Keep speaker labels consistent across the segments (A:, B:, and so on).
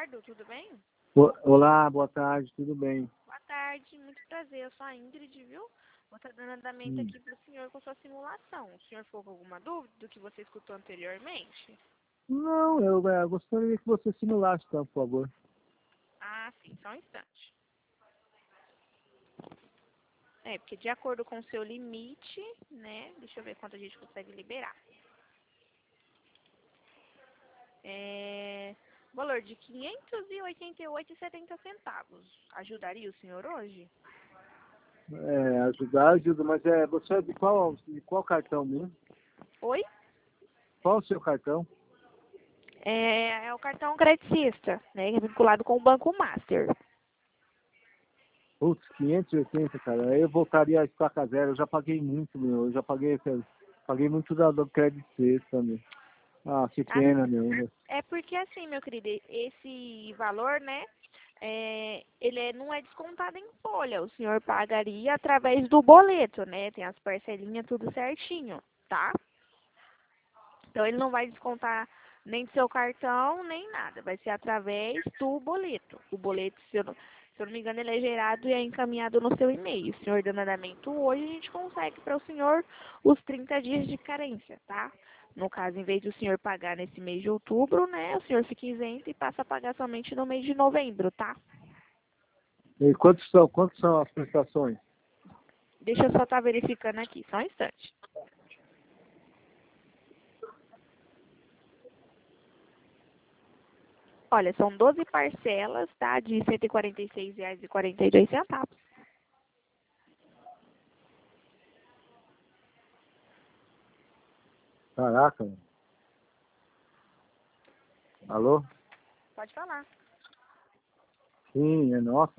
A: Eduardo, tudo bem?
B: Olá, boa tarde, tudo bem?
A: Boa tarde, muito prazer. Eu sou a Ingrid, viu? Vou estar dando andamento aqui para o senhor com sua simulação. O senhor ficou com alguma dúvida do que você escutou anteriormente?
B: Não, eu gostaria que você simulasse, então, por favor.
A: Ah, sim, só um instante. Porque de acordo com o seu limite, né? Deixa eu ver quanto a gente consegue liberar. Valor de R$ 588,70. Ajudaria o senhor hoje?
B: Ajuda, mas você é de qual cartão mesmo?
A: Oi?
B: Qual o seu cartão?
A: É o cartão credicista, né? Que é vinculado com o Banco Master.
B: Putz, 580, cara. Aí eu voltaria a estaca zero. Eu já paguei muito, meu. Eu já paguei muito do crédito sexta, meu. Ah, que pena, meu.
A: É porque assim, meu querido, esse valor, né? Ele não é descontado em folha. O senhor pagaria através do boleto, né? Tem as parcelinhas tudo certinho, tá? Então ele não vai descontar nem do seu cartão, nem nada. Vai ser através do boleto. O boleto, se eu não me engano, ele é gerado e é encaminhado no seu e-mail. O senhor dando andamento hoje, a gente consegue para o senhor os 30 dias de carência, tá? No caso, em vez de o senhor pagar nesse mês de outubro, né? O senhor fica isento e passa a pagar somente no mês de novembro, tá?
B: E quantos são as prestações?
A: Deixa eu só estar verificando aqui, só um instante. Olha, são 12 parcelas, tá? De R$ 146,42.
B: Caraca, meu. Alô?
A: Pode falar.
B: Sim, nossa,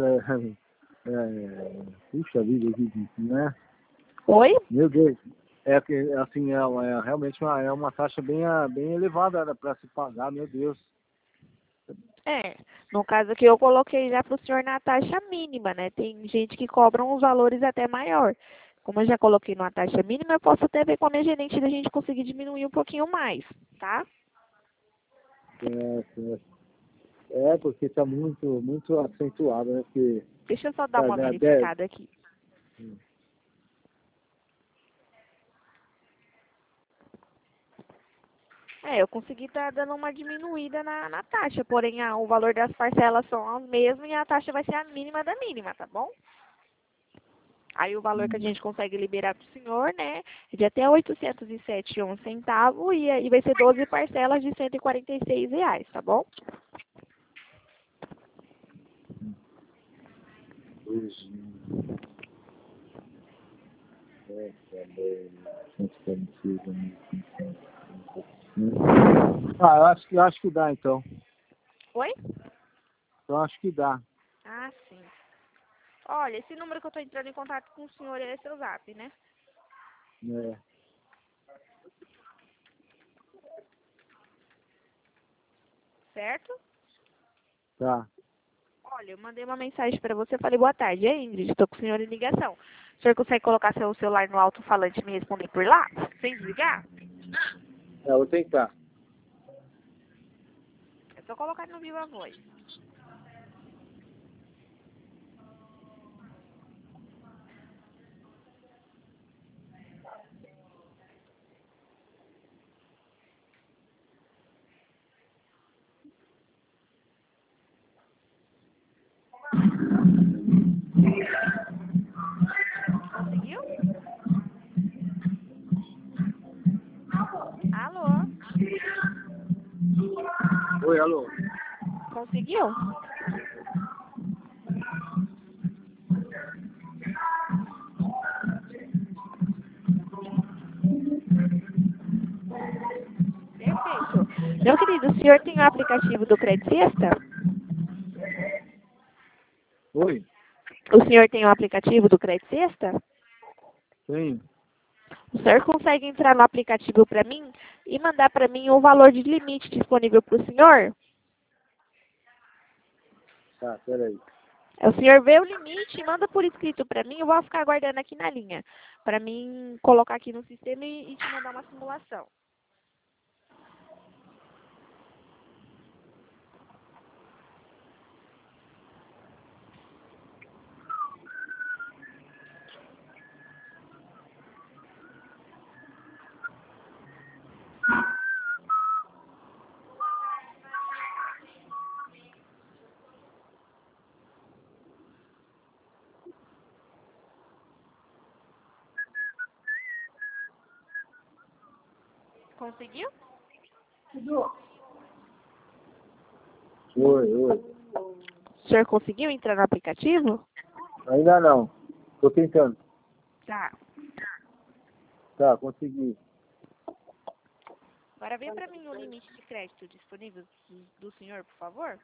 B: puxa vida, né?
A: Oi?
B: Meu Deus. É que, assim, realmente uma taxa bem elevada para se pagar, meu Deus.
A: No caso aqui eu coloquei já para o senhor na taxa mínima, né? Tem gente que cobra uns valores até maior. Como eu já coloquei numa taxa mínima, eu posso até ver com a minha gerente da gente conseguir diminuir um pouquinho mais, tá?
B: Porque está muito acentuado, né? Porque,
A: Deixa eu só dar uma verificada aqui. Eu consegui estar dando uma diminuída na taxa, porém o valor das parcelas são os mesmos e a taxa vai ser a mínima da mínima, tá bom? Aí o valor que a gente consegue liberar para o senhor, né, é de até R$ 807,01 e aí vai ser 12 parcelas de R$ 146, tá bom?
B: Eu acho que dá, então.
A: Oi?
B: Eu acho que dá.
A: Ah, sim. Olha, esse número que eu estou entrando em contato com o senhor é seu zap, né?
B: É.
A: Certo?
B: Tá.
A: Olha, eu mandei uma mensagem para você, falei boa tarde, Ingrid, estou com o senhor em ligação. O senhor consegue colocar seu celular no alto-falante e me responder por lá? Sem desligar?
B: Eu vou tentar.
A: É só colocar no Viva Voz. Conseguiu? Alô?
B: Oi, alô.
A: Conseguiu? Perfeito. Meu querido, o senhor tem o aplicativo do Credicesta?
B: Oi?
A: O senhor tem o aplicativo do Credicesta?
B: Sim.
A: O senhor consegue entrar no aplicativo para mim e mandar para mim o valor de limite disponível para o senhor?
B: Tá, peraí.
A: O senhor vê o limite e manda por escrito para mim, eu vou ficar aguardando aqui na linha, para mim colocar aqui no sistema e te mandar uma simulação. Conseguiu?
B: Oi.
A: O senhor conseguiu entrar no aplicativo?
B: Ainda não. Tô tentando.
A: Tá.
B: Tá, consegui.
A: Agora vê pra mim o limite de crédito disponível do senhor, por favor.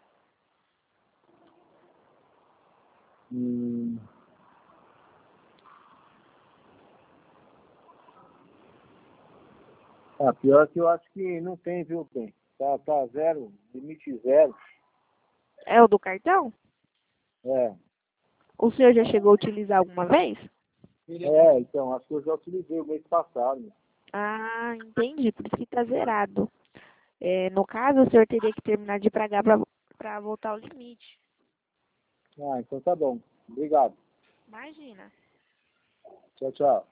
B: Pior que eu acho que não tem, viu, Ben? Tá zero, limite zero.
A: É o do cartão?
B: É.
A: O senhor já chegou a utilizar alguma vez?
B: Então, acho que eu já utilizei o mês passado.
A: Ah, entendi. Por isso que tá zerado. No caso, o senhor teria que terminar de pagar pra voltar ao limite.
B: Então tá bom. Obrigado.
A: Imagina.
B: Tchau, tchau.